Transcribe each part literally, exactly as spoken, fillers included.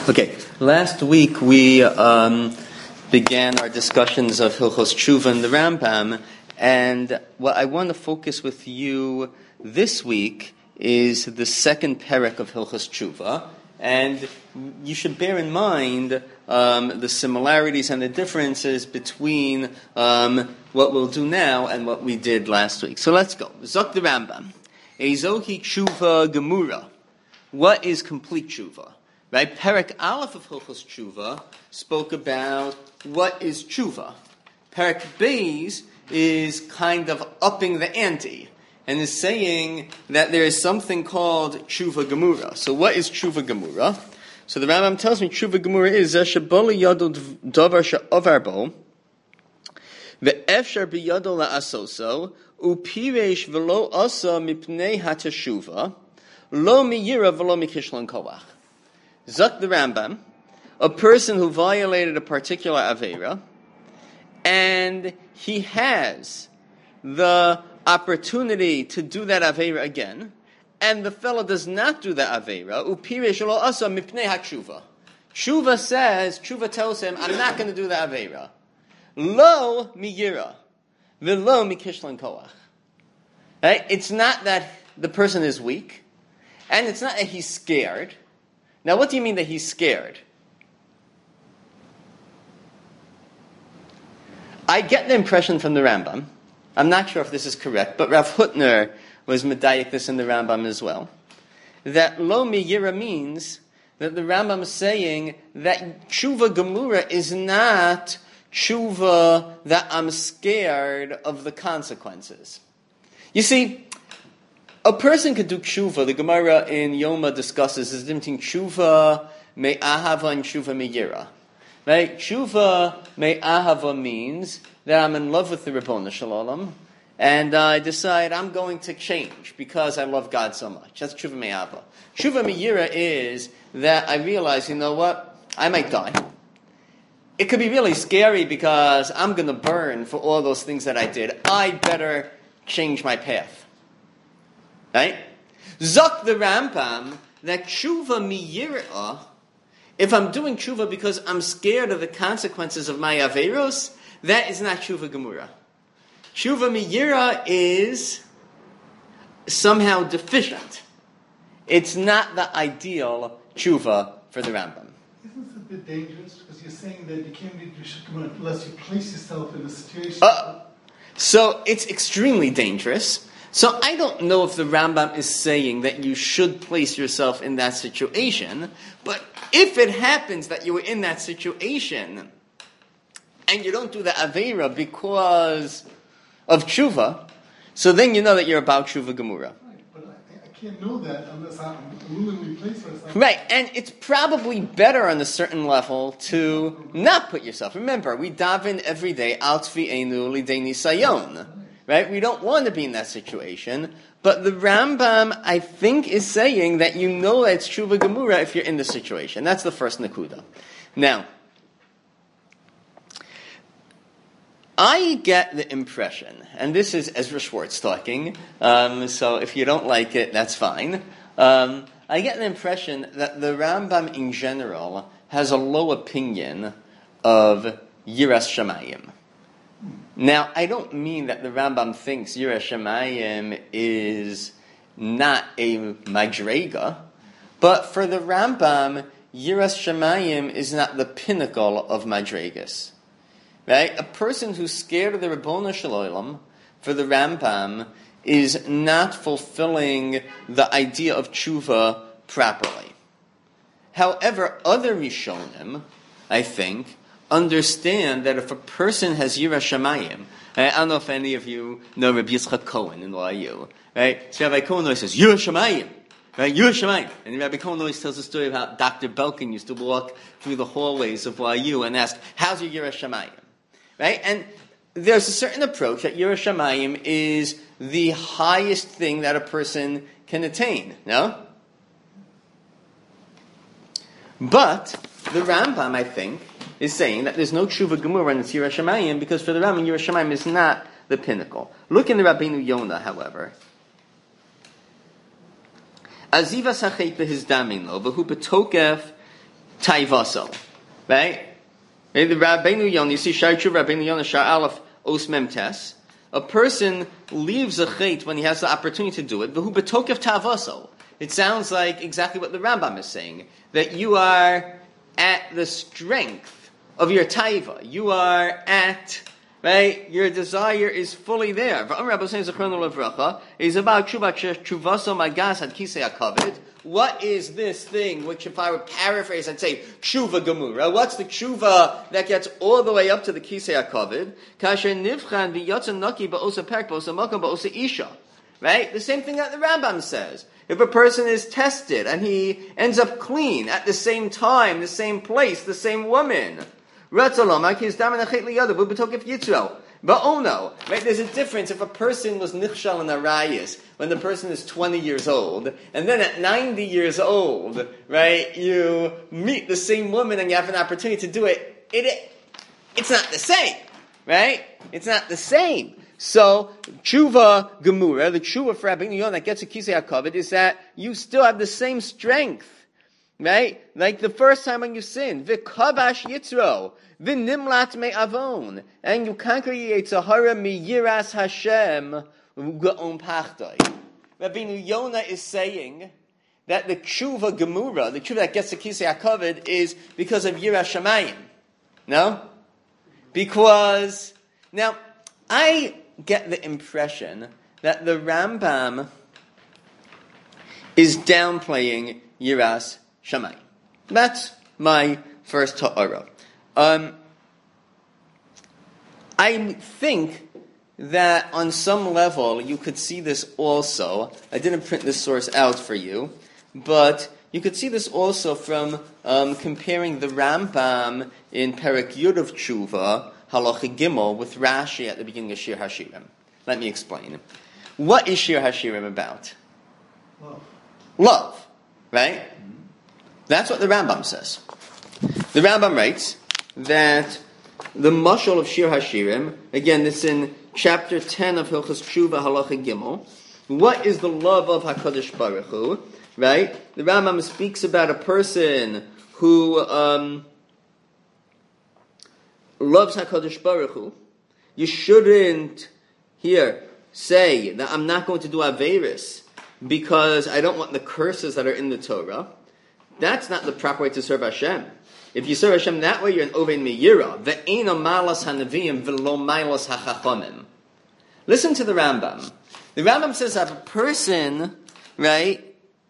Okay, last week we um, began our discussions of Hilchos Tshuva and the Rambam, and what I want to focus with you this week is the second perek of Hilchos Tshuva, and you should bear in mind um, the similarities and the differences between um, what we'll do now and what we did last week. So let's go. Zok the Rambam. Ezohi Tshuva Gemura. What is complete Tshuva? Right? Perek Aleph of Hilchos Tshuva spoke about what is Tshuva. Perek Beis is kind of upping the ante and is saying that there is something called Tshuva Gemura. So what is Tshuva Gemura? So the Rambam tells me Tshuva Gemura is Zeshaboli Yadol Davar Sha'avar Bo Ve'efshar B'Yadol La'asoso Upiresh V'lo Asa Mipnei HaTeshuva Lo Miyira V'lo Mikishlan Koach. Zuk the Rambam, a person who violated a particular Aveira, and he has the opportunity to do that Aveira again, and the fellow does not do the Aveira, Upiresh Lo Asa Mipnei HaTshuva. Tshuva says, Tshuva tells him, I'm not going to do the Aveira. Lo Miyira V'lo Mikishlan Koach. Right? It's not that the person is weak, and it's not that he's scared. Now, what do you mean that he's scared? I get the impression from the Rambam, I'm not sure if this is correct, but Rav Hutner was medayik this in the Rambam as well, that lo miyira means that the Rambam is saying that tshuva gemura is not tshuva that I'm scared of the consequences. You see, a person could do tshuva. The Gemara in Yoma discusses the difference between tshuva me'ahava and tshuva me'yira. Right? Tshuva me'ahava means that I'm in love with the Ribono Shel Olam, and I decide I'm going to change because I love God so much. That's tshuva me'ahava. Tshuva me'yira is that I realize, you know what, I might die. It could be really scary because I'm going to burn for all those things that I did. I better change my path. Right? Zok the Rambam, that tshuva miyirah, if I'm doing tshuva because I'm scared of the consequences of my averos, that is not tshuva gemura. Tshuva miyirah is somehow deficient. It's not the ideal tshuva for the Rambam. Isn't this a bit dangerous? Because you're saying that you can't be tshuva gemura unless you place yourself in a situation. Uh, so it's extremely dangerous. So I don't know if the Rambam is saying that you should place yourself in that situation, but if it happens that you were in that situation and you don't do the Aveira because of tshuva, so then you know that you're about tshuva gemura. Right, but I, I can't know that unless I'm willingly place myself. Right, and it's probably better on a certain level to not put yourself. Remember, we daven every day, Al Tzvi'enu Lidei Nisayon. Right? We don't want to be in that situation. But the Rambam, I think, is saying that you know that it's tshuva gemura if you're in the situation. That's the first nakuda. Now, I get the impression, and this is Ezra Schwartz talking, um, so if you don't like it, that's fine. Um, I get the impression that the Rambam in general has a low opinion of Yiras Shamayim. Now, I don't mean that the Rambam thinks Yiras Shamayim is not a madrega, but for the Rambam, Yiras Shamayim is not the pinnacle of madregas. Right? A person who's scared of the Ribono Shel Olam, for the Rambam, is not fulfilling the idea of tshuva properly. However, other Rishonim, I think, understand that if a person has Yiras Shamayim, I don't know if any of you know Rabbi Yitzchak Cohen in Y U, right? So Rabbi Cohen always says, Yiras Shamayim, right? Yiras Shamayim. And Rabbi Cohen always tells a story about Doctor Belkin used to walk through the hallways of Y U and ask, how's your Yiras Shamayim? Right? And there's a certain approach that Yiras Shamayim is the highest thing that a person can attain, no? But the Rambam, I think, is saying that there's no tshuva gemura in Yiras Shamayim because for the Rambam, Yiras Shamayim is not the pinnacle. Look in the Rabbeinu Yonah, however. Azivas hachait behizdamino v'hu betokef taivaso. Right? The Rabbeinu Yonah, you see Shaichu Rabbeinu Yonah Shar Aleph Os Mem Tes. A person leaves a chait when he has the opportunity to do it. V'hu b'tokef tavaso. It sounds like exactly what the Rambam is saying. That you are at the strength of your taiva. You are at, right, your desire is fully there. V'am Rabbi Hossein Zechronu Levracha is about tshuvaso magas had kisei hakavod. What is this thing, which if I would paraphrase, I'd say, tshuva gemura. What's the tshuva that gets all the way up to the kisei hakavod? Kasher nivchan v'yotzan naki ba'osa perk ba'osa makam ba'osa isha. Right? The same thing that the Rambam says. If a person is tested and he ends up clean at the same time, the same place, the same woman, but oh no, right? There's a difference if a person was nichshal in arayis when the person is twenty years old, and then at ninety years old, right, you meet the same woman and you have an opportunity to do it. It, it it's not the same, right? It's not the same. So, tshuva gemura, the tshuva for Rabbeinu Yonah that gets a kisei hakavod is that you still have the same strength, right? Like the first time when you sin, v'kabash yitzro, v'nimlat me'avon, and you conquer yitzahara miyiras Hashem ga'on pachtoi. Rabbeinu Yonah is saying that the tshuva gemura, the tshuva that gets a kisei hakavod, is because of yiras shamayim. No? Because, now, I get the impression that the Rambam is downplaying Yiras Shamayim. That's my first ta'ara. Um, I think that on some level you could see this also. I didn't print this source out for you, but you could see this also from um, comparing the Rambam in Perek Yud of Tshuva, Halacha Gimel, with Rashi at the beginning of Shir Hashirim. Let me explain. What is Shir Hashirim about? Love. Love, right? Mm-hmm. That's what the Rambam says. The Rambam writes that the mashal of Shir Hashirim, again, this in chapter ten of Hilchos Tshuva, Halacha Gimel. What is the love of HaKadosh Baruch Hu? Right? The Rambam speaks about a person who um, loves HaKadosh Baruch Hu. You shouldn't here say that I'm not going to do Averis because I don't want the curses that are in the Torah. That's not the proper way to serve Hashem. If you serve Hashem that way, you're an Ovein Me'yira. Ve'ena malas hanavim v'lo malas hachachomim. Listen to the Rambam. The Rambam says that if a person, right,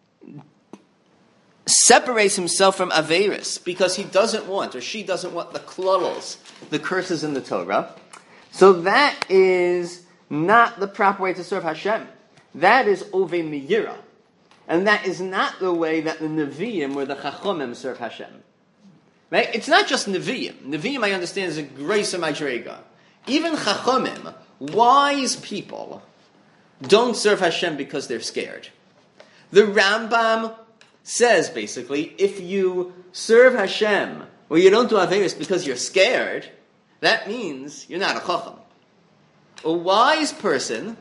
separates himself from Averis because he doesn't want, or she doesn't want the klalos, the curses in the Torah, so that is not the proper way to serve Hashem. That is Ovein Me'yira. And that is not the way that the Nevi'im or the Chachomim serve Hashem. Right? It's not just Nevi'im. Nevi'im, I understand, is a grace of Madrega. Even Chachomim, wise people, don't serve Hashem because they're scared. The Rambam says, basically, if you serve Hashem, or you don't do Averis because you're scared, that means you're not a Chacham. A wise person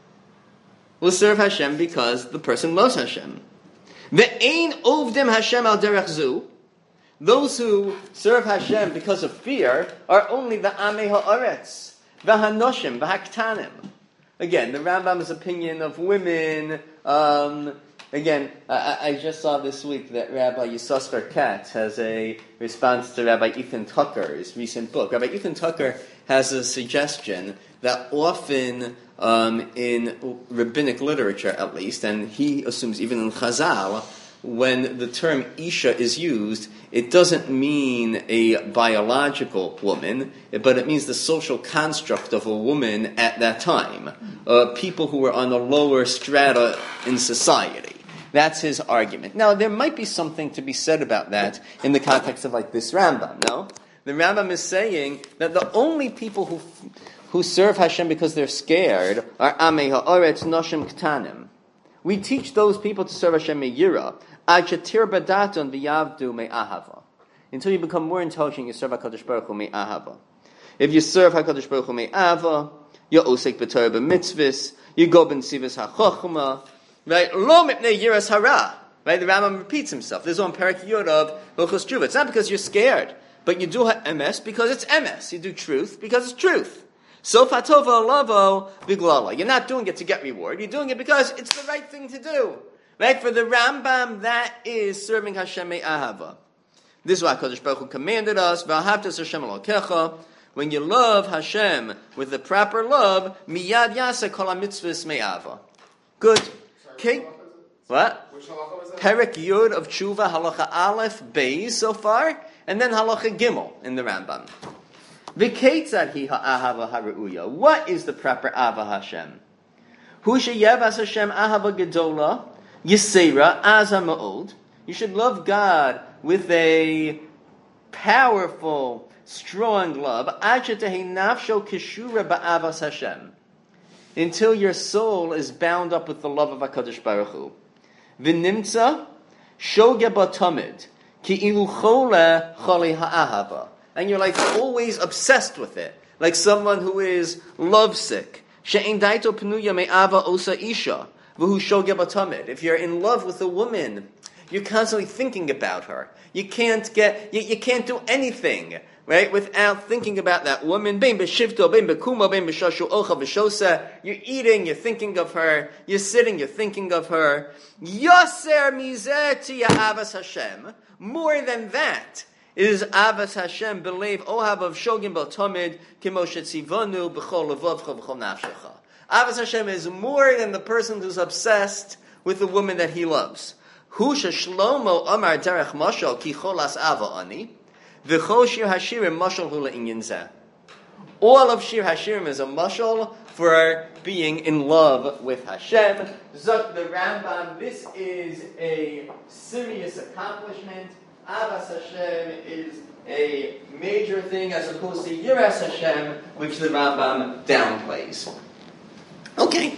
will serve Hashem because the person loves Hashem. Ve'ein ovdim Hashem al derech zu. Those who serve Hashem because of fear are only the Amei ha'aretz, v'hanoshim, v'haktanim. Again, the Rambam's opinion of women. Um, again, I, I just saw this week that Rabbi Yissaschar Katz has a response to Rabbi Ethan Tucker's recent book. Rabbi Ethan Tucker has a suggestion that often um, in rabbinic literature, at least, and he assumes even in Chazal, when the term Isha is used, it doesn't mean a biological woman, but it means the social construct of a woman at that time. Uh, people who were on a lower strata in society. That's his argument. Now, there might be something to be said about that in the context of like this Rambam, no? The Rambam is saying that the only people who who serve Hashem because they're scared are Amei ha'aretz noshim ktanim. We teach those people to serve Hashem me'yira, ad shetir badaton v'yavdu me'ahava. Until you become more intelligent, you serve HaKadosh Baruch Hu me'ahava. If you serve HaKadosh Baruch Hu me'ahava, you osek b'torah b'mitzvahs, you go b'ntzivas ha'chochma, right? Lo mipnei yiras hara. Right? The Rambam repeats himself. This is on Perek Yud of Hilchos Tshuva. It's not because you're scared, but you do emes because it's emes. You do truth because it's truth. So fatova lavo biglala. You're not doing it to get reward. You're doing it because it's the right thing to do. Right? For the Rambam, that is serving Hashem me'ahava. This is why HaKadosh Baruch Hu commanded us, V'ahavtas Hashem Elokecha. When you love Hashem with the proper love, miyad yasa kol ha-mitzvahs me'ahava. Good. Okay. What? Which halacha was that? Perek Yud of Tshuva, halacha Aleph, Beis so far, and then halacha Gimel in the Rambam. V'keitzad hi ha'ahava ha're'uya. What is the proper Ava Hashem? Hu sheyevas Hashem ahava gedola, yisera aza ma'od. You should love God with a powerful, strong love, ad shetehi nafsho kishura ba'avas Hashem, until your soul is bound up with the love of HaKadosh Baruch Hu. V'nimtza shoge batamid ki ilu chole chole ha'ahava. And you're like always obsessed with it, like someone who is lovesick. She'en daito penuya me'ava osa isha v'hu shoge batamid. If you're in love with a woman, you're constantly thinking about her. You can't get, you, you can't do anything, right, without thinking about that woman. Bein b'shivto, bein b'kumo, bein b'shashu ocha v'shosa. You're eating, you're thinking of her. You're sitting, you're thinking of her. Yoser mizeh tiya avas Hashem. More than that is avas Hashem believe ohav of shogim b'tomid kimo shetzivonu b'chol levavcha b'chol nafshecha. Avas Hashem is more than the person who's obsessed with the woman that he loves. Hu sheshlomo amar derech mashal ki cholas ava ani, v'chol shir hashirim mashal hu le'inyan zeh. All of shir hashirim is a mashal for being in love with Hashem. Zok the Rambam, this is a serious accomplishment. Avas Hashem is a major thing as opposed to Yiras Hashem, which the Rambam downplays. Okay.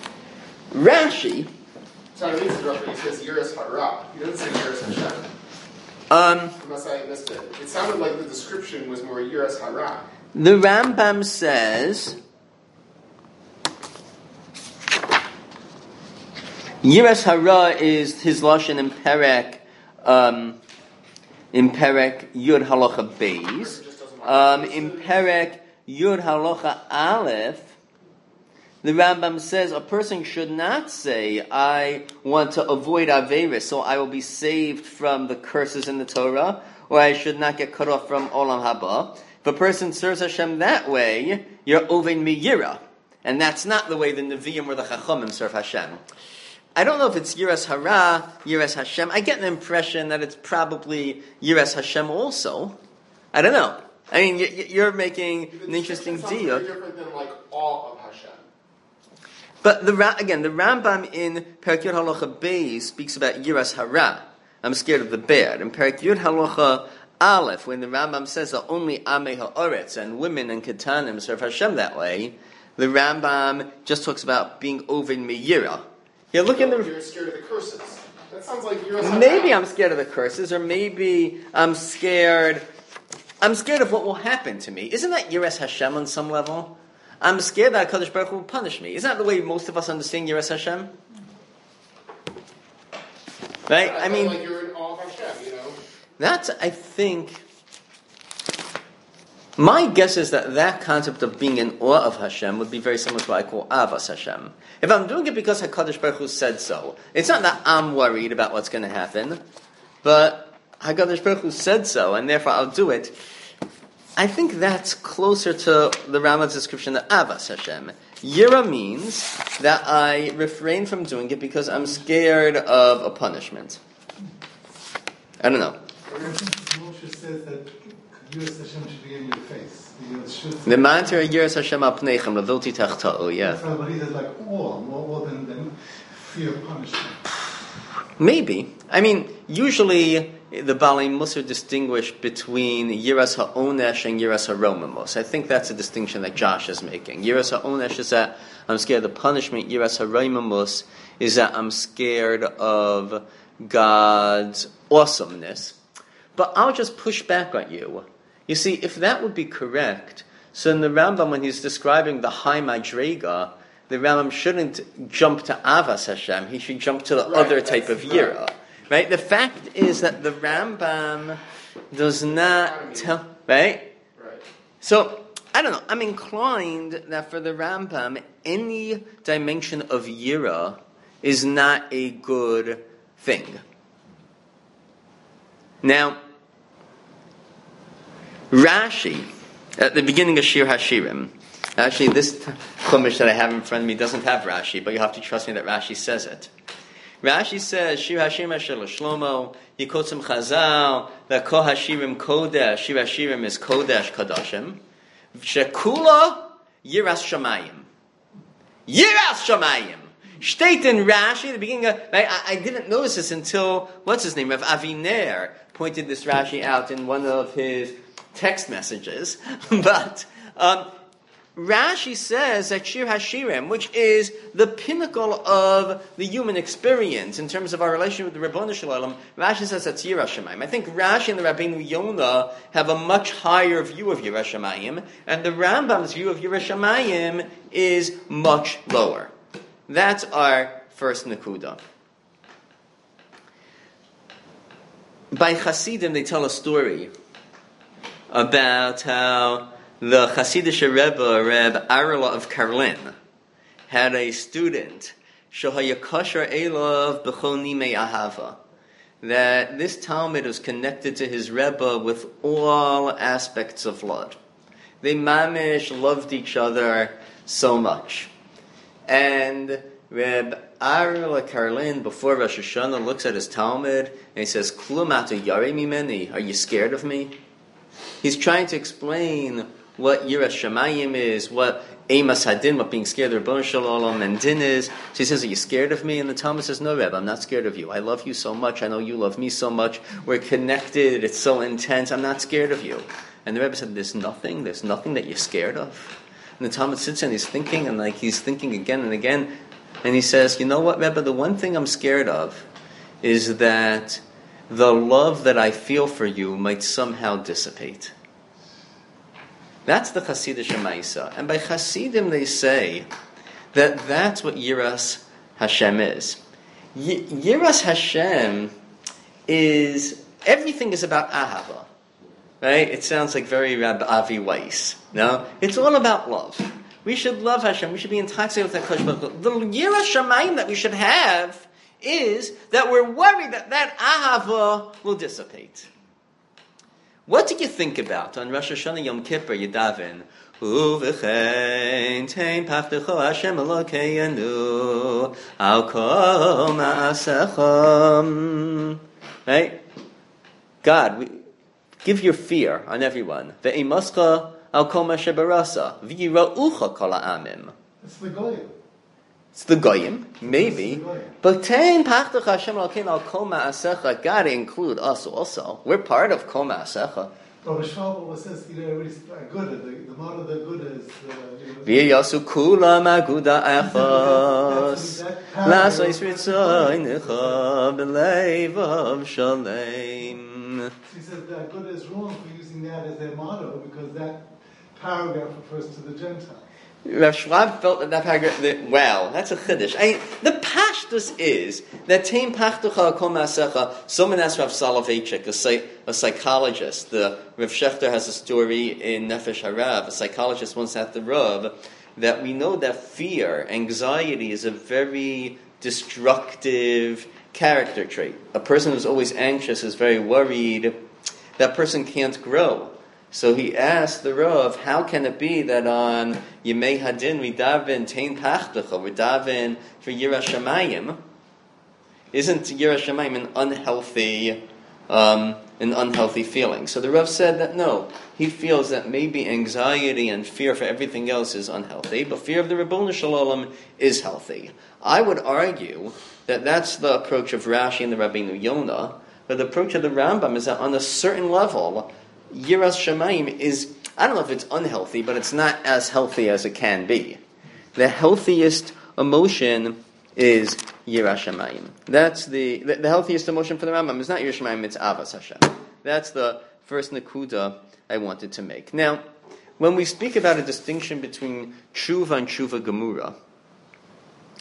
Rashi. Sorry, I need to interrupt, but he says Yiras Hara. He doesn't say Yiras Hashem. Um, Unless I missed it. It sounded like the description was more Yiras Hara. The Rambam says Yiras Hara is his lashon in Perek um, in Perek Yud Halacha Beis. Um, in Perek Yud Halacha Aleph, the Rambam says a person should not say, I want to avoid Averis, so I will be saved from the curses in the Torah, or I should not get cut off from Olam Haba. If a person serves Hashem that way, you're Oven Miyira. And that's not the way the Nevi'im or the Chachamim serve Hashem. I don't know if it's Yiras Hara, Yiras Hashem. I get an impression that it's probably Yiras Hashem also. I don't know. I mean, you're making an interesting deal. Very different than like awe of Hashem. But the again, the Rambam in Perek Yud Halacha Beis speaks about Yiras Hara. I'm scared of the bear. In Perek Yud Halacha Aleph, when the Rambam says that only Amei Ha'aretz and women and Ketanim serve Hashem that way, the Rambam just talks about being over in Meyira. Yeah, look so in the. You're scared of the curses. That sounds like Yiras Maybe Hara. I'm scared of the curses, or maybe I'm scared. I'm scared of what will happen to me. Isn't that Yiras Hashem on some level? I'm scared that HaKadosh Baruch Hu will punish me. Isn't that the way most of us understand Yiras Hashem? Right? I, I mean, like you're in awe of Hashem, you know. that's, I think, my guess is that that concept of being in awe of Hashem would be very similar to what I call Avas Hashem. If I'm doing it because HaKadosh Baruch Hu said so, it's not that I'm worried about what's going to happen, but HaKadosh Baruch Hu said so, and therefore I'll do it. I think that's closer to the Rambam's description of Avas Hashem. Yira means that I refrain from doing it because I'm scared of a punishment. I don't know. Moshe says that Yiras Hashem should be in your face. The mantra Yiras Hashem al pneichem levoti tachta'u, yeah. That's but he says like awe, more than, than fear of punishment. Maybe. I mean, usually the Balei Musar distinguish between Yiras HaOnesh and Yiras HaRomamos. I think that's a distinction that Josh is making. Yiras HaOnesh is that I'm scared of the punishment. Yiras HaRomamos is that I'm scared of God's awesomeness. But I'll just push back on you. You see, if that would be correct, so in the Rambam, when he's describing the high Madrega, the Rambam shouldn't jump to Avas Hashem. He should jump to the Right, other type of Yira. right? The fact is that the Rambam does not tell, right? Right. So, I don't know, I'm inclined that for the Rambam, any dimension of Yira is not a good thing. Now, Rashi, at the beginning of Shir HaShirim, actually this chumash that I have in front of me doesn't have Rashi, but you have to trust me that Rashi says it. Rashi says, Shir HaShirim Asher Shlomo, Yikotzim Chazal, that Ko HaShirim Kodesh, Shir HaShirim is Kodesh Kadashim, Shekula Yiras Shamayim. Yiras Shamayim. State in Rashi, the beginning of, I, I didn't notice this until, what's his name, Rav Aviner pointed this Rashi out in one of his text messages, but um, Rashi says that Shir HaShirim, which is the pinnacle of the human experience in terms of our relationship with the Ribono Shel Olam, Rashi says that's Yiras Shamayim. I think Rashi and the Rabbeinu Yonah have a much higher view of Yiras Shamayim, and the Rambam's view of Yiras Shamayim is much lower. That's our first Nakuda. By Hasidim, they tell a story about how the Hasidic Rebbe, Reb Arla of Karlin, had a student, Shohaya Kasher Elav B'chol Nimei Ahava, that this Talmud was connected to his Rebbe with all aspects of love. They mamish loved each other so much. And Reb Arla Karlin, before Rosh Hashanah, looks at his Talmud and he says, Klum ata yarei mimeni, are you scared of me? He's trying to explain what Yiras Shamayim is, what Emas Hadin, what being scared of Ribono Shel Olam and Din is. So he says, are you scared of me? And the Talmud says, no, Reb, I'm not scared of you. I love you so much. I know you love me so much. We're connected. It's so intense. I'm not scared of you. And the Rebbe said, there's nothing. There's nothing that you're scared of. And the Talmud sits and he's thinking, and like he's thinking again and again. And he says, you know what, Rebbe, the one thing I'm scared of is that the love that I feel for you might somehow dissipate. That's the Hasidic Shemaisa. And by Hasidim they say that that's what Yiras Hashem is. Y- Yiras Hashem is, everything is about Ahava. Right? It sounds like very Rab Avi Weiss. No? It's all about love. We should love Hashem. We should be intoxicated with that Kodesh Baruch Hu. The Yiras Shamayim that we should have is that we're worried that that Ahava will dissipate. What do you think about on Rosh Hashanah Yom Kippur? You daven, Uvechein tein pachtecho Hashem Elokeinu al kol ma'asechom. Right? God, we, give your fear on everyone. Ve'emascha al kol ma'asher barasa v'yira'ucha kol ha'amim. It's the Goyim. It's the Goyim, maybe. The Goyim. But tein pachtecho Hashem Elokeinu al kol ma'asecha got to include us also. We're part of kol ma'asecha. Rabbi Shmuel says, you know, everybody's good. The, the motto of the good is, uh, you know, V'yasu kulam aguda echos Lasois ritzoinecha b'leivav shalem. He says that good is wrong for using that as their motto because that paragraph refers to the Gentiles. Rav Schwab felt that that paragraph, that, wow, that's a chiddush. I mean, the pashtus is that teim pachtucha kol ma'asecha. Someone asked Rav Soloveitchik, a, psych, a psychologist. The Rav Shechter has a story in Nefesh Harav. A psychologist once asked the Rav that we know that fear, anxiety, is a very destructive character trait. A person who's always anxious is very worried. That person can't grow. So he asked the Rav, how can it be that on Yemei Hadin we daven tein pachtucha, we daven for Yiras Shamayim? Isn't Yiras Shamayim an unhealthy, um, an unhealthy feeling? So the Rav said that no, he feels that maybe anxiety and fear for everything else is unhealthy, but fear of the Ribono Shel Olam is healthy. I would argue that that's the approach of Rashi and the Rabbeinu Yonah, but the approach of the Rambam is that on a certain level, Yiras Shamayim is, I don't know if it's unhealthy, but it's not as healthy as it can be. The healthiest emotion is Yiras Shamayim. That's the, the, the healthiest emotion for the Rambam. It's not Yiras Shamayim, it's Avas Hashem. That's the first Nakuda I wanted to make. Now, when we speak about a distinction between Tshuva and Tshuva Gemura,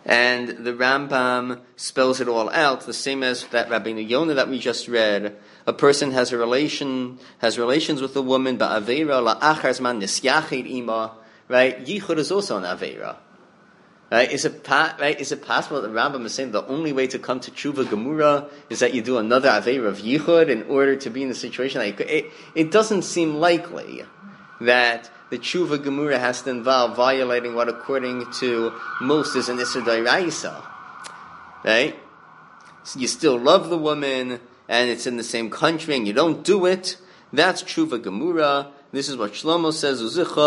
And the Rambam spells it all out, the same as that Rabbeinu Yonah that we just read. A person has a relation, has relations with a woman, ba'aveira la'achar zman nisyachid ima, right? Yichud is also an aveira. Right? Is it, right? Is it possible that the Rambam is saying the only way to come to tshuva gemura is that you do another aveira of yichud in order to be in the situation that you could? It, it doesn't seem likely that the tshuva gemura has to involve violating what, according to most, is an issur d'oraisa. Right? So you still love the woman, and it's in the same country, and you don't do it. That's tshuva gemura. This is what Shlomo says.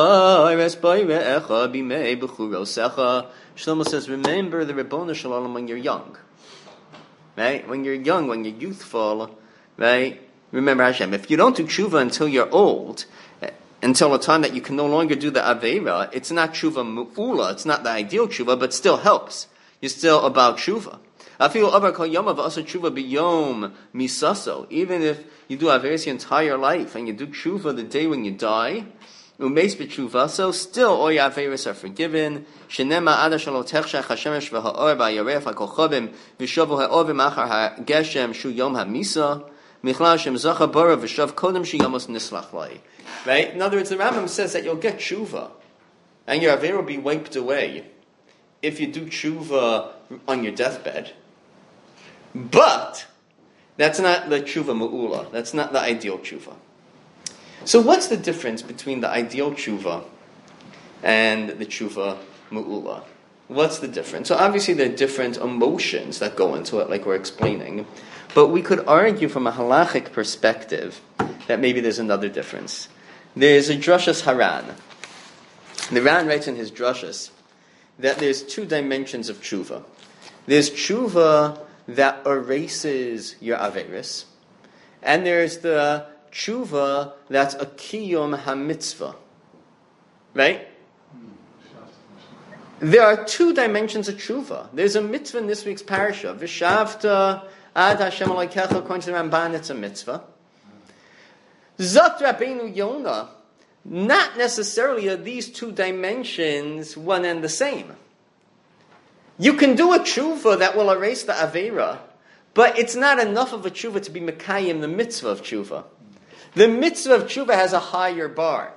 Shlomo says, remember the Ribono Shel Olam when you're young. Right? When you're young, when you're youthful, right? Remember Hashem. If you don't do tshuva until you're old, until a time that you can no longer do the Aveira, it's not tshuva mu'ula, it's not the ideal tshuva, but still helps. You're still about tshuva. Even if you do Aveira your entire life, and you do tshuva the day when you die, umeis b'tshuva, so still all your Aveiros are forgiven. Shenema ada shalo techshach hashemesh v'ha'or ba'yaref ha'kochavim v'shovu ha'ovim achar ha'geshem shu yom ha'misa michlal shem zacha bara v'shav kodem shu yamos nislach lai. Right? In other words, the Rambam says that you'll get tshuva, and your Aveira will be wiped away if you do tshuva on your deathbed. But that's not the tshuva mu'ula. That's not the ideal tshuva. So what's the difference between the ideal tshuva and the tshuva mu'ula? What's the difference? So obviously there are different emotions that go into it, like we're explaining. But we could argue from a halachic perspective that maybe there's another difference. There's a Drushas Haran. The Ran writes in his Drushas that there's two dimensions of tshuva. There's tshuva that erases your Aveiros, and there's the tshuva that's a kiyum hamitzvah. Right? There are two dimensions of tshuva. There's a mitzvah in this week's parasha. V'shavta ad Hashem Elokecha, according to the Ramban, it's a mitzvah. Zot Rabbeinu Yonah, not necessarily are these two dimensions one and the same. You can do a tshuva that will erase the Aveira, but it's not enough of a tshuva to be mekayim the mitzvah of tshuva. The mitzvah of tshuva has a higher bar.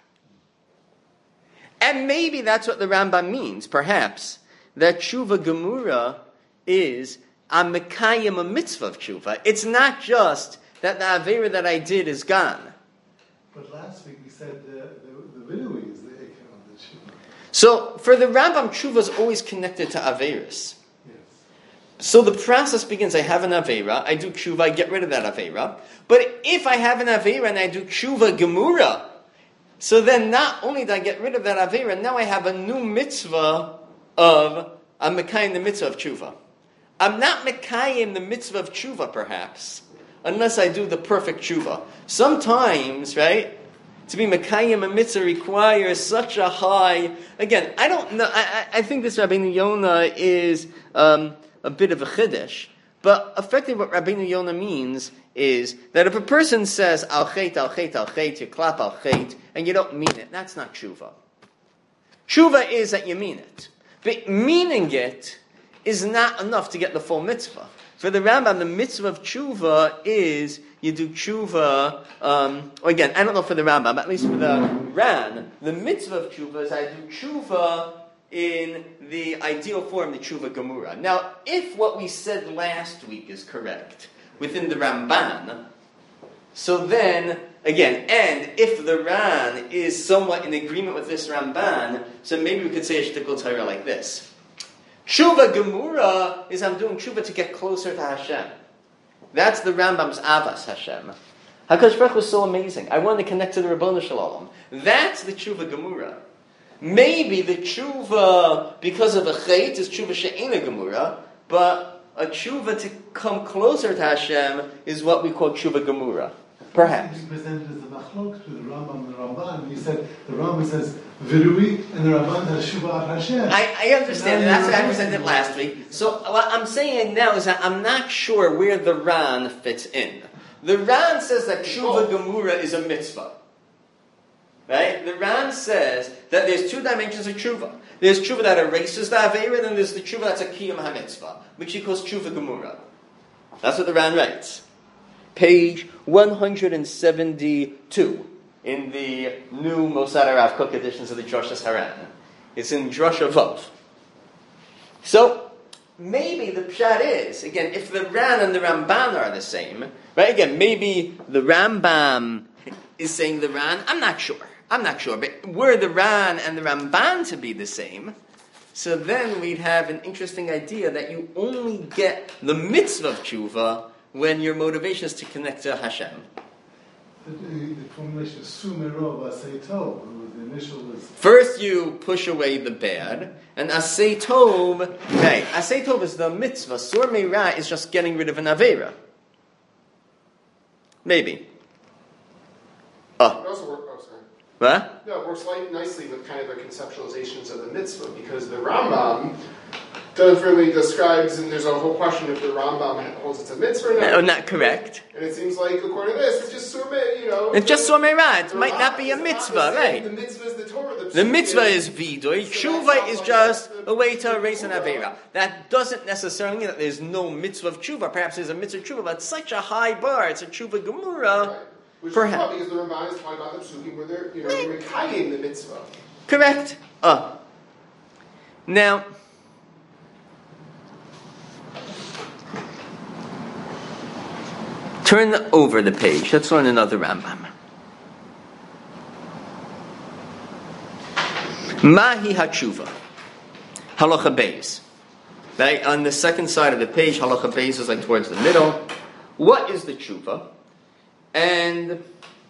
And maybe that's what the Rambam means, perhaps, that tshuva gemura is a mekayim a mitzvah of tshuva. It's not just that the Aveira that I did is gone. But last week we said the, the, the vidui is the ikar of the tshuva. So, for the Rambam, tshuva is always connected to Aveiros. Yes. So the process begins, I have an Aveira, I do tshuva, I get rid of that Aveira. But if I have an Aveira and I do tshuva gemura, so then not only do I get rid of that Aveira, now I have a new mitzvah of, I'm mekayim the mitzvah of tshuva. I'm not mekayim the mitzvah of tshuva, perhaps, unless I do the perfect tshuva. Sometimes, right, to be mekayim a mitzvah requires such a high, again, I don't know, I, I think this Rabbeinu Yonah is um, a bit of a chiddush, but effectively what Rabbeinu Yonah means is that if a person says, al chet, al chet, al chet, you clap al chet, and you don't mean it, that's not tshuva. Tshuva is that you mean it. But meaning it is not enough to get the full mitzvah. For the Rambam, the mitzvah of tshuva is you do tshuva, um, or again, I don't know for the Rambam, but at least for the Ran, the mitzvah of tshuva is I do tshuva in the ideal form, the tshuva gemura. Now, if what we said last week is correct, within the Ramban, so then, again, and if the Ran is somewhat in agreement with this Ramban, so maybe we could say a shtickle Torah like this. Tshuva gemura is I'm doing tshuva to get closer to Hashem. That's the Rambam's Avas Hashem. HaKadosh Baruch Hu is so amazing. I want to connect to the Ribono Shel Olam. That's the tshuva gemura. Maybe the tshuva, because of a chait, is tshuva she'ena gemura, but a tshuva to come closer to Hashem is what we call tshuva gemura. Perhaps. You presented as a machlok to the Rambam and the Ramban. You said the Rambam says virui and the Ramban has shuva Hashem. I, I understand. That's what I presented last week. So what I'm saying now is that I'm not sure where the Ran fits in. The Ran says that tshuva gemura is a mitzvah. right? The Ran says that there's two dimensions of tshuva. There's tshuva that erases the Aveira, and there's the tshuva that's a kiyum ha-mitzvah, which he calls tshuva gemura. That's what the Ran writes. Page one hundred seventy-two in the new Mosad Rav Kook editions of the Drushas Haran. It's in Drusha Vav. So, maybe the pshat is, again, if the Ran and the Ramban are the same, right, again, maybe the Rambam is saying the Ran, I'm not sure, I'm not sure, but were the Ran and the Ramban to be the same, so then we'd have an interesting idea that you only get the mitzvah of tshuva when your motivation is to connect to Hashem. The, the formulation is sumerov asay tov. The initial was first you push away the bad, and asay tov, right? Asay tov is the mitzvah. Sur meira is just getting rid of an avera. Maybe. Oh. It also work, oh, sorry. What? No, it works like, nicely with kind of the conceptualizations of the mitzvah, because the Rambam does really describes, and there's a whole question if the Rambam holds it's a mitzvah or not. No, not correct. And it seems like, according to this, it's just surmei, you know. It's just surmei ra. It the might Rambam not be a is mitzvah, not the same. right? The mitzvah is the Torah. The, The mitzvah is is vidoy. So Tshuva that's is not just like a way to the erase an tshuva. avera. That doesn't necessarily mean that there's no mitzvah of tshuva. Perhaps there's a mitzvah of tshuva, but it's such a high bar. It's a tshuva gemura. Right. Which Perhaps. is well, because the Ramban is talking about the psukim where they're, you know, they're mekayim the mitzvah. Correct. Uh. Now, turn over the page. Let's learn another Rambam. Mahi hatshuva. Halacha beis. Right? On the second side of the page, halacha beis is like towards the middle. What is the tshuva? And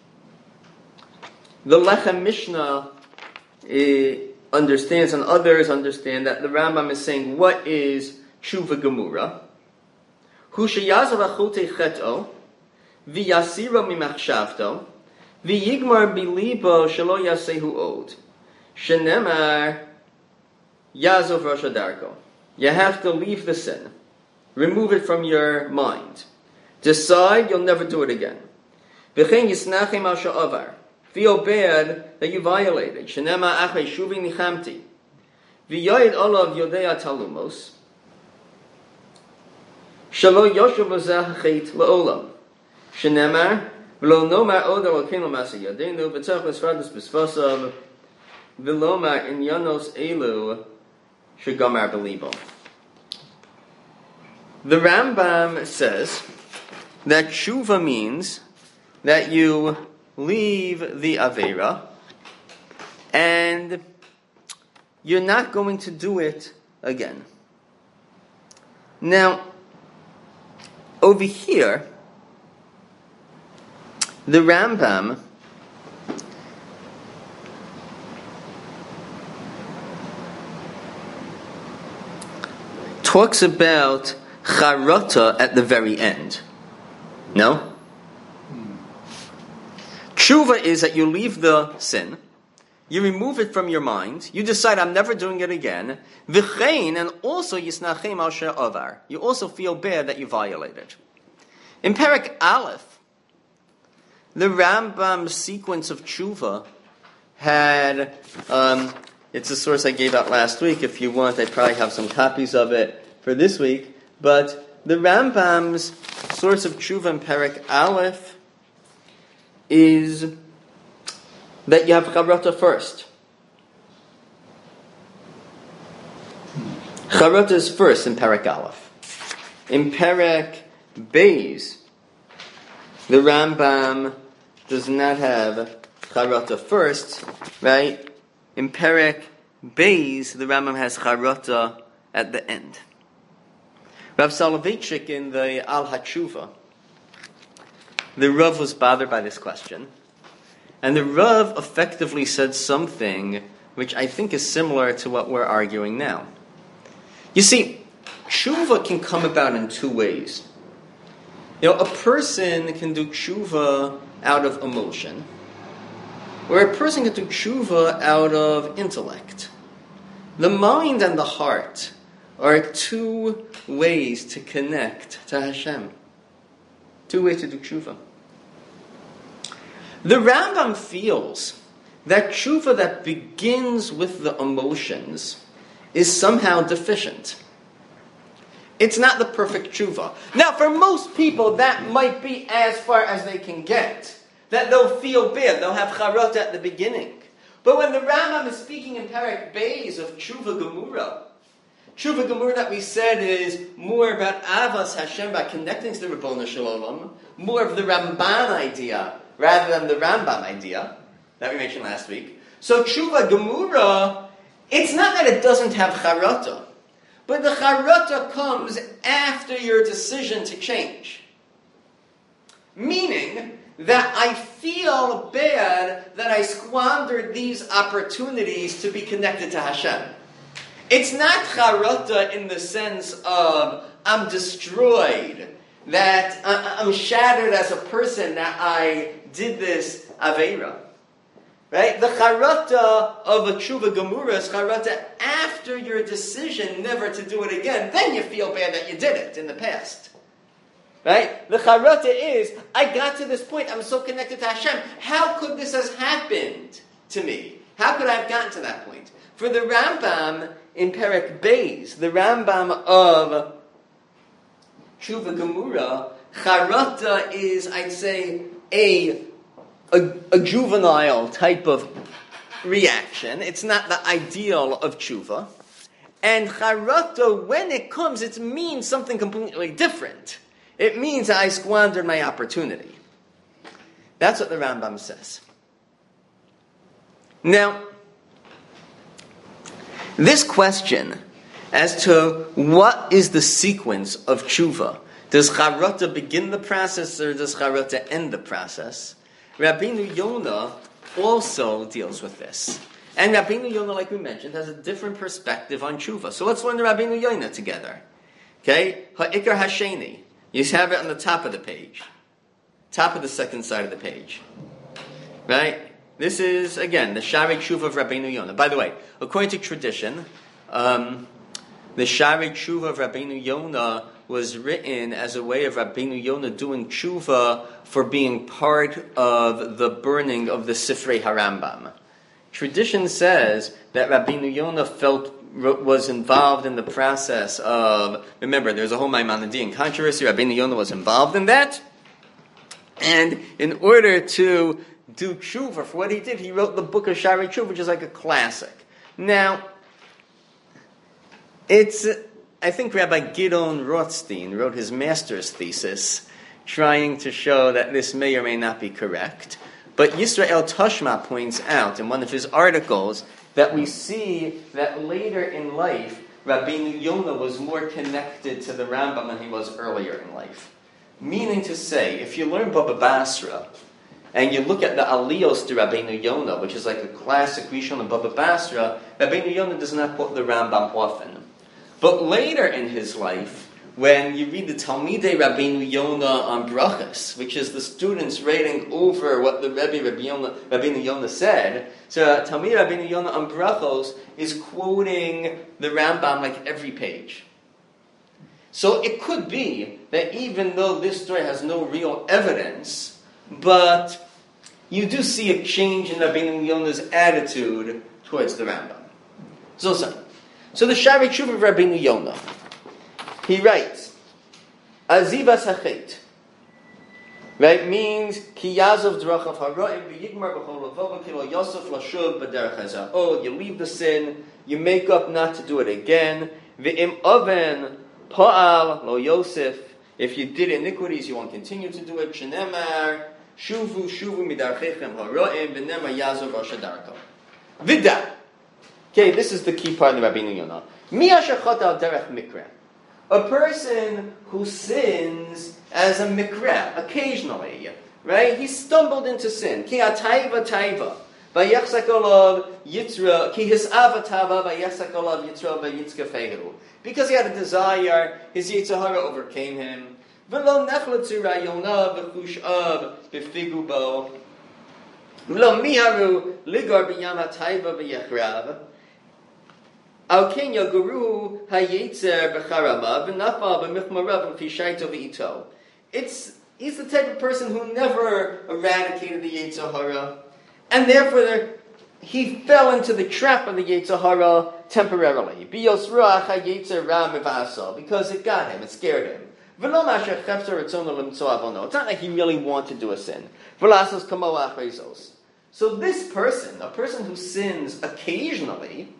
the Lechem Mishnah uh, understands, and others understand, that the Rambam is saying, what is tshuva gemura? Hu sheyazav achutei chet'o, v'yasiro mimachshavto, v'yigmar bilibo shelo yasehu od. Shenemar yazov rosh hadarko. You have to leave the sin. Remove it from your mind. Decide you'll never do it again. V'chein yisnachem al sha'avar. Feel bad that you violated. Shenema achrei shuvi nichamti. V'yoyed olav yodea talumos. Shalo yoshev lozah chet la'olam. Shenemar v'lo nomar od elokeinu masa yadenu v'tzach l'sfardus b'svasav v'lomar in yanos elu shegamar belibo. The Rambam says that tshuva means that you leave the Aveira and you're not going to do it again. Now, over here, the Rambam talks about charata at the very end. No? Tshuva is that you leave the sin, you remove it from your mind, you decide I'm never doing it again, v'chein, and also yisnachem al she'avar. You also feel bad that you violated. In Perek Aleph, the Rambam's sequence of tshuva had, um, it's a source I gave out last week. If you want, I probably have some copies of it for this week. But the Rambam's source of tshuva in Perek Aleph is that you have charata first. Charata is first in Perek Aleph. In Perek Beis, the Rambam does not have charata first, right? In Perek Beis, the Rambam has charata at the end. Rav Soloveitchik in the Al HaTshuva, the Rav was bothered by this question, and the Rav effectively said something which I think is similar to what we're arguing now. You see, tshuva can come about in two ways. You know, a person can do tshuva out of emotion, or a person can do tshuva out of intellect. The mind and the heart are two ways to connect to Hashem. Two ways to do tshuva. The Rambam feels that tshuva that begins with the emotions is somehow deficient. It's not the perfect tshuva. Now, for most people, that might be as far as they can get. That they'll feel bad, they'll have charata at the beginning. But when the Rambam is speaking in Perek Beis of tshuva gemura, tshuva gemura that we said is more about avas Hashem by connecting to the Ribono Shel Olam, more of the Ramban idea rather than the Rambam idea that we mentioned last week. So tshuva gemura, it's not that it doesn't have charata, but the charata comes after your decision to change. Meaning that I feel bad that I squandered these opportunities to be connected to Hashem. It's not charata in the sense of I'm destroyed, that I'm shattered as a person that I did this aveira. Right? The charata of a tshuva gemura is charata after your decision never to do it again. Then you feel bad that you did it in the past. Right? The charata is, I got to this point, I'm so connected to Hashem. How could this have happened to me? How could I have gotten to that point? For the Rambam in Perek Beis, the Rambam of Tshuva Gemura, charata is, I'd say, a, a, a juvenile type of reaction. It's not the ideal of tshuva. And charata, when it comes, it means something completely different. It means I squandered my opportunity. That's what the Rambam says. Now, this question as to what is the sequence of tshuva, does charata begin the process or does charata end the process? Rabbeinu Yonah also deals with this. And Rabbeinu Yonah, like we mentioned, has a different perspective on tshuva. So let's learn the Rabbeinu Yonah together. Okay? Ha'ikar hasheni. You have it on the top of the page. Top of the second side of the page. Right? This is, again, the Shari Tshuva of Rabbeinu Yonah. By the way, according to tradition, um, the Shari Tshuva of Rabbeinu Yonah was written as a way of Rabbeinu Yonah doing tshuva for being part of the burning of the Sifrei HaRambam. Tradition says that Rabbeinu Yonah felt was involved in the process of, remember, there's a whole Maimonidean controversy. Rabbeinu Yonah was involved in that. And in order to do tshuva for what he did, he wrote the book of Shari Tshuva, which is like a classic. Now, it's, I think Rabbi Gidon Rothstein wrote his master's thesis trying to show that this may or may not be correct. But Yisrael Tashma points out in one of his articles that we see that later in life, Rabbeinu Yonah was more connected to the Rambam than he was earlier in life. Meaning to say, if you learn Baba Basra, and you look at the Aliyos to Rabbeinu Yonah, which is like a classic Rishon of Baba Basra, Rabbeinu Yonah does not quote the Rambam often. But later in his life, when you read the Talmidei Rabbeinu Yonah on Brachas, which is the students rating over what the Rebbe Rabbeinu Yonah said, so uh, Talmidei Rabbeinu Yonah on Brachos is quoting the Rambam like every page. So it could be that even though this story has no real evidence, but you do see a change in Rabbeinu Yonah's attitude towards the Rambam. So, so, so the Shari Tshuva of Rabbeinu Yonah, he writes, Azivas hachet, right, means ki yazov drachav hara'im v'yigmar b'chol levova kilo yosef lashuv b'derech haza'od. You leave the sin, you make up not to do it again. V'im oven pa'al lo yosef. If you did iniquities, you won't continue to do it. Shenemar shuvu shuvu midarchechem hara'im v'nemar yazov rosh hadarko. Vida. Okay, this is the key part of the Rabbeinu Yonah. Mi asher chata al derech mikra. A person who sins as a mikra, occasionally, right? He stumbled into sin. Ki atayva tayva, vayachzak olav yitzra, ki his avatava vayachzak olav yitzra vayitzkafehu. Because he had a desire, his yitzhahara overcame him. V'lo nechletzu rayonav v'chushav v'figu bo. V'lo miharu ligar b'yam atayva v'yachrav. Al kenya guru hayetzer b'charamav v'nafal b'michmarav v'fishayto v'ito. It's he's the type of person who never eradicated the Yetzer Hara, and therefore he fell into the trap of the Yetzer Hara temporarily. Because it got him, it scared him. It's not like he really wanted to do a sin. So this person, a person who sins occasionally,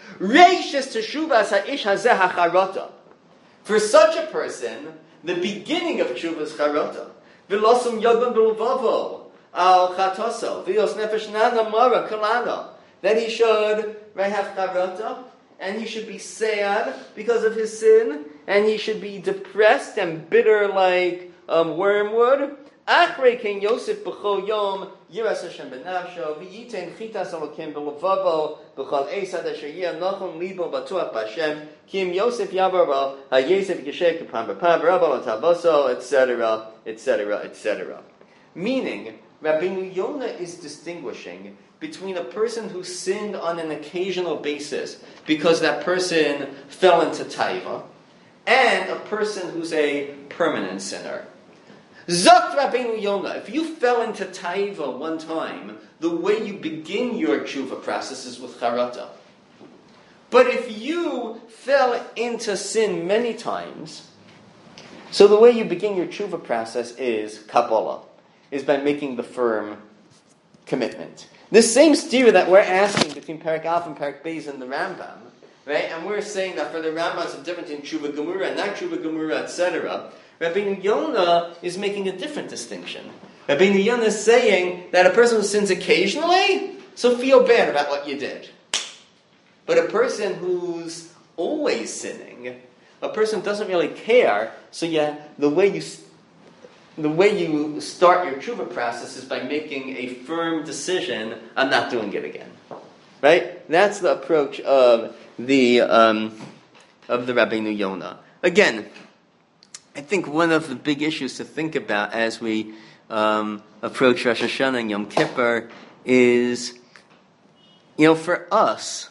for such a person, the beginning of tshuva is charata. V'losum yodban b'luvavo al chatoso v'yos nefesh nana mara kalana. That he should right, have charata, and he should be sad because of his sin, and he should be depressed and bitter like um, wormwood. Achrei ken Yosef b'chol yom yiras Hashem b'nafsho v'yitein chitas alokim b'luvavo b'chol eisad asher yeh nochon libo b'tuach b'Hashem kim Yosef yavar ha'yesef yeshek k'pam b'pam b'rabal atavoso, et cetera, et cetera, et cetera. Meaning, Rabbeinu Yonah is distinguishing between a person who sinned on an occasional basis because that person fell into taiva, and a person who's a permanent sinner. Zok Rabbeinu Yonah, if you fell into taiva one time, the way you begin your tshuva process is with charata. But if you fell into sin many times, so the way you begin your tshuva process is Kabbalah, is by making the firm commitment. The same stira that we're asking between Perek Aleph and Perek Beis in the Rambam, right? And we're saying that for the Rambam it's a difference in tshuva gemura and not tshuva gemura, et cetera. Rabbeinu Yonah is making a different distinction. Rabbeinu Yonah is saying that a person who sins occasionally, so feel bad about what you did. But a person who's always sinning, a person who doesn't really care, so yeah, the way you the way you start your tshuva process is by making a firm decision, I'm not doing it again. Right? That's the approach of the um, of the Rabbeinu Yonah. Again, I think one of the big issues to think about as we um, approach Rosh Hashanah and Yom Kippur is, you know, for us,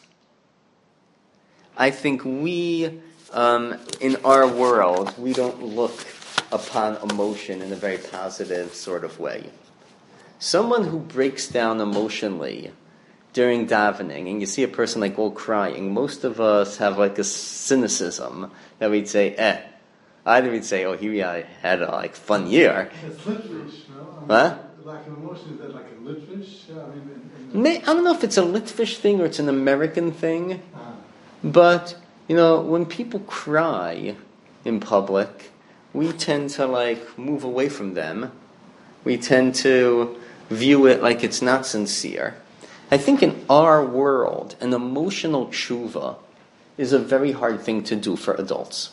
I think we, um, in our world, we don't look upon emotion in a very positive sort of way. Someone who breaks down emotionally during davening, and you see a person like all crying, most of us have like a cynicism that we'd say, eh, either we'd say, oh, he uh, had a like fun year. It's Litvish, no? I mean, huh? Like an emotion, is that like a Litvish? I mean, in, in May, I don't know if it's a Litvish thing or it's an American thing, ah. but, you know, when people cry in public, we tend to like move away from them. We tend to view it like it's not sincere. I think in our world, an emotional tshuva is a very hard thing to do for adults.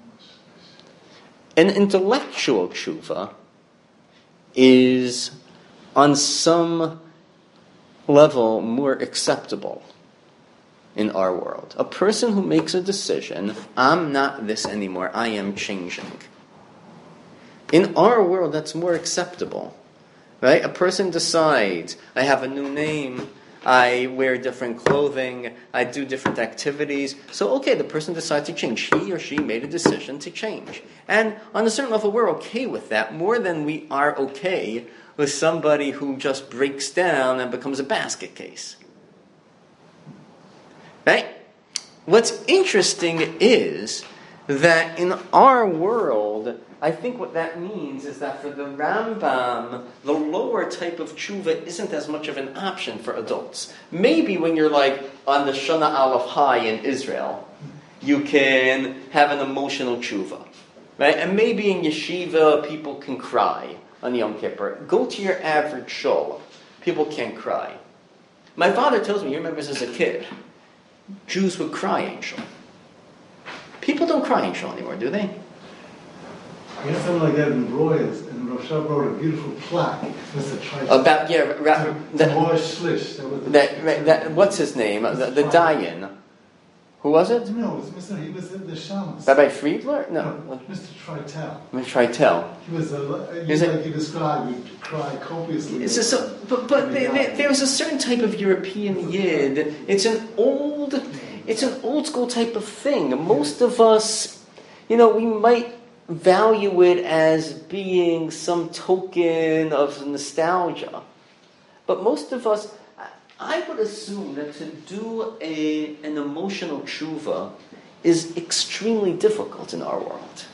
An intellectual tshuva is, on some level, more acceptable in our world. A person who makes a decision, I'm not this anymore, I am changing. In our world, that's more acceptable. Right? A person decides, I have a new name, I wear different clothing, I do different activities. So, okay, the person decides to change. He or she made a decision to change. And on a certain level, we're okay with that, more than we are okay with somebody who just breaks down and becomes a basket case. Right? What's interesting is that in our world, I think what that means is that for the Rambam, the lower type of tshuva isn't as much of an option for adults. Maybe when you're like on the Shana Aleph high in Israel, you can have an emotional tshuva. Right? And maybe in yeshiva, people can cry on Yom Kippur. Go to your average shul. People can't cry. My father tells me, he remembers as a kid, Jews would cry in shul. People don't cry in shul anymore, do they? We had something like that in Royals, and Roshab wrote a beautiful plaque. Mister Trice. About, yeah, ra- the that, Moor Shlish. That was the that, right, that, what's his name? The, the Dayan. Who was it? No, it was Mister He was the shaman. Rabbi Friedler? No. no Mister Tritel. Mister Tritel. He was a, you, Is like it, you described, he'd cry copiously. It's a, so, but but there, there, there's a certain type of European yid. It's an old, it's an old school type of thing. Most of us, you know, we might value it as being some token of nostalgia. But most of us, I would assume that to do a, an emotional tshuva is extremely difficult in our world.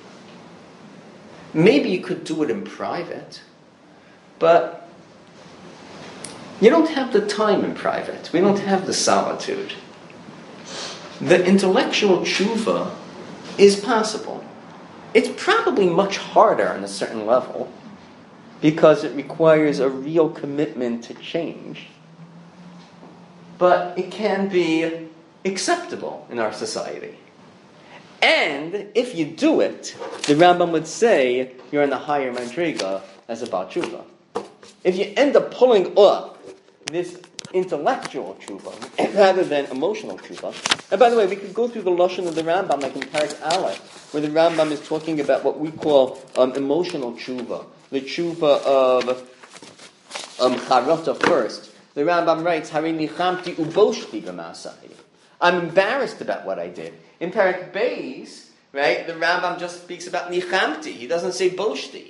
Maybe you could do it in private, but you don't have the time in private. We don't have the solitude. The intellectual tshuva is possible. It's probably much harder on a certain level because it requires a real commitment to change. But it can be acceptable in our society. And if you do it, the Rambam would say you're in the higher madriga as a Baal Tshuva. If you end up pulling up this intellectual tshuva rather than emotional tshuva. And by the way, we could go through the lashon of the Rambam, like in Parak Aleph, where the Rambam is talking about what we call um, emotional tshuva, the tshuva of um, charata first. The Rambam writes, "Hari nichamti uboshti b'masai." I'm embarrassed about what I did. In Parak Beis, right, the Rambam just speaks about nichamti. He doesn't say boshti.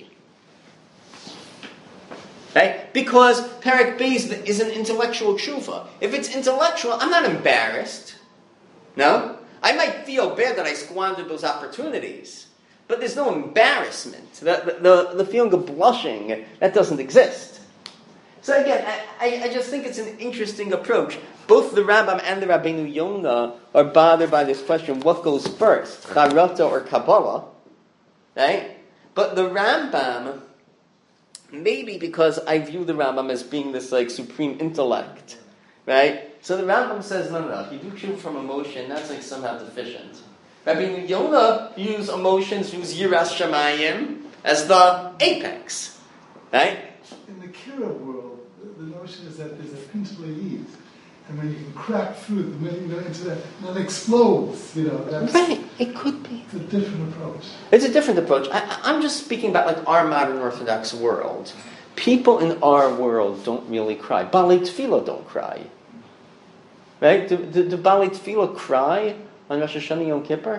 Right? Because Parak Beis is an intellectual tshuva. If it's intellectual, I'm not embarrassed. No? I might feel bad that I squandered those opportunities. But there's no embarrassment. The, the, the feeling of blushing, that doesn't exist. So again, I, I just think it's an interesting approach. Both the Rambam and the Rabbeinu Yonah are bothered by this question, what goes first, Charata or Kabbalah? Right? But the Rambam, maybe because I view the Rambam as being this like supreme intellect, right? So the Rambam says, no, no, no, if you do tshuva from emotion, that's like somehow deficient. Rabbeinu Yonah use emotions, use Yiras Shamayim as the apex, right? In the Kira world, the, the notion is that there's a principle Eve, and when you can crack through the you know, into that, and it explodes, you know. That's, right, it could be. It's a different approach. It's a different approach. I, I'm just speaking about like our modern Orthodox world. People in our world don't really cry. Balei Tefillah don't cry. Right? Do, do, do Balei Tefillah cry on Rosh Hashanah Yom Kippur?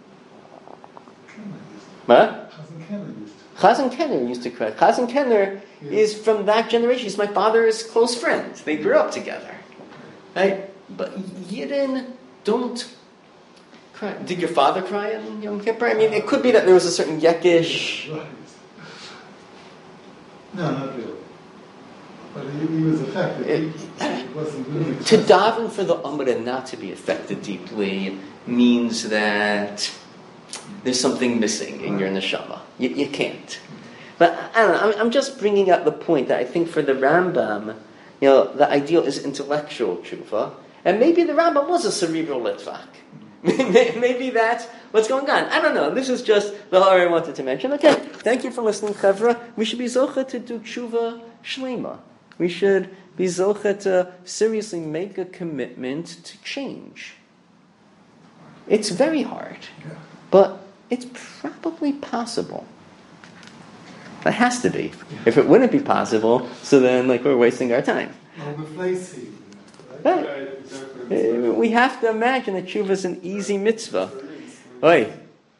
What? Chazan Kenner used to. Chazan Kenner used to cry. Chazan Kenner yeah. is from that generation. He's my father's close friend. They grew up together. Right? But Yidden don't cry. Did your father cry on Yom Kippur? I mean, it could be that there was a certain Yekish. Right. No, not really. But he, he was affected. It, he, he wasn't really to daven for the Amida not to be affected deeply means that there's something missing in your neshama. You, you can't. But I don't know. I'm, I'm just bringing up the point that I think for the Rambam, you know, the ideal is intellectual tshuva, and maybe the Rambam was a cerebral litvak. Maybe that's what's going on. I don't know. This is just the whole I wanted to mention. Okay, thank you for listening, Chevra. We should be zocha to do tshuva shlema. We should be zocha to seriously make a commitment to change. It's very hard, but it's probably possible. It has to be. If it wouldn't be possible, so then like we're wasting our time. Right? Right. We have to imagine that tshuva is an easy mitzvah. Oi.